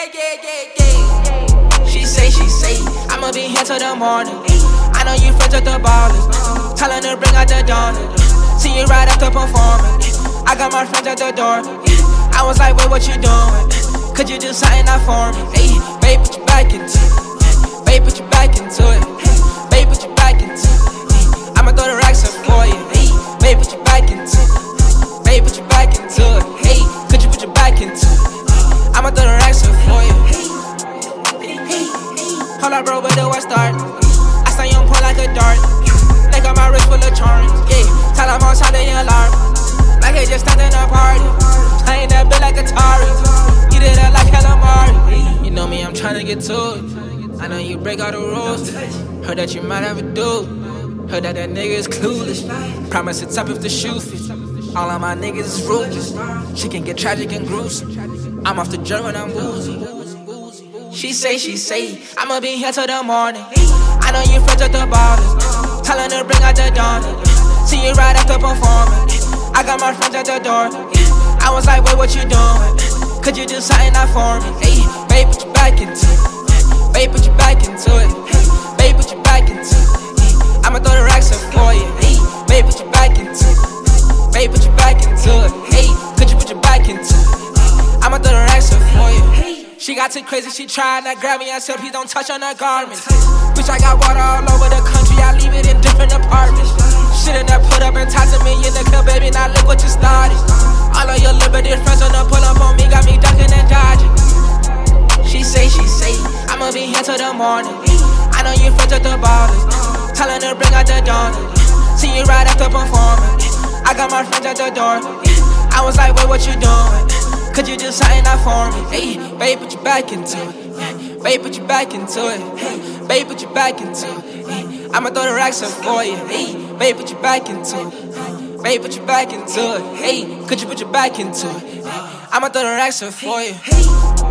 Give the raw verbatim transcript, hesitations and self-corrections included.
yeah, yeah, yeah. She say, she say, I'ma be here till the morning. I know you friends with the ballers, telling her bring out the donuts. See you right after performing. I got my friends at the door. I was like, wait, what you doing? Could you do something out for me? Hey, babe, put your back into it. Babe, put your back into it. Babe, put your back into it. I'ma throw the racks up for you. Hey, babe, put your back into it. Babe, put your back into it. Hey, could you put your back into it? I'ma throw the racks up for you. Hold up, bro, where do I start? I stay on point like a dart. They got my wrist full of charms. Yeah, tell them all sound the alarm. Like they just started a party. I ain't that big like Atari. Eat it up like calamari. You know me, I'm tryna get to it. I know you break all the rules. Heard that you might have a dude. Heard that that nigga is clueless. Promise it's up if the shoe fits. All of my niggas is ruthless. She can get tragic and gruesome. I'm off the German, I'm woozy. She say, she say, I'ma be here till the morning. I know you friends with the ballers, telling her bring out the donuts. See you right after performing. I got my friends at the door. I was like, wait, what you doing? Could you do something out for me? Hey, babe, put your back into it. Babe, put your back into it. Babe, put your back into it. I'ma throw the racks up for you. Hey, babe, put your back into it. Babe, put your back into it. Hey, could you put your back into it? I'ma throw the racks up for you. She got too crazy, she tried to grab me. I said, please don't touch on her garments. Bitch, I got water all over the country. I leave it in different apartments. Shit in there put up and ties to me in the club, baby. Now look what you started. All of your liberty friends on the pull up on me, got me ducking and dodging. She say, she say, I'ma be here till the morning. I know you friends with the ballers, telling her bring out the donuts. See you right after performing. I got my friends at the door. I was like, wait, what you doing? Could you do something out for me? Hey, babe, put your back into it. Babe, put your back into it. Babe, put your back into it. I'ma throw the racks up for you. Hey, babe, put your back into it. Babe, put your back into it. Hey, could you put your back into it? I'ma throw the racks up for you.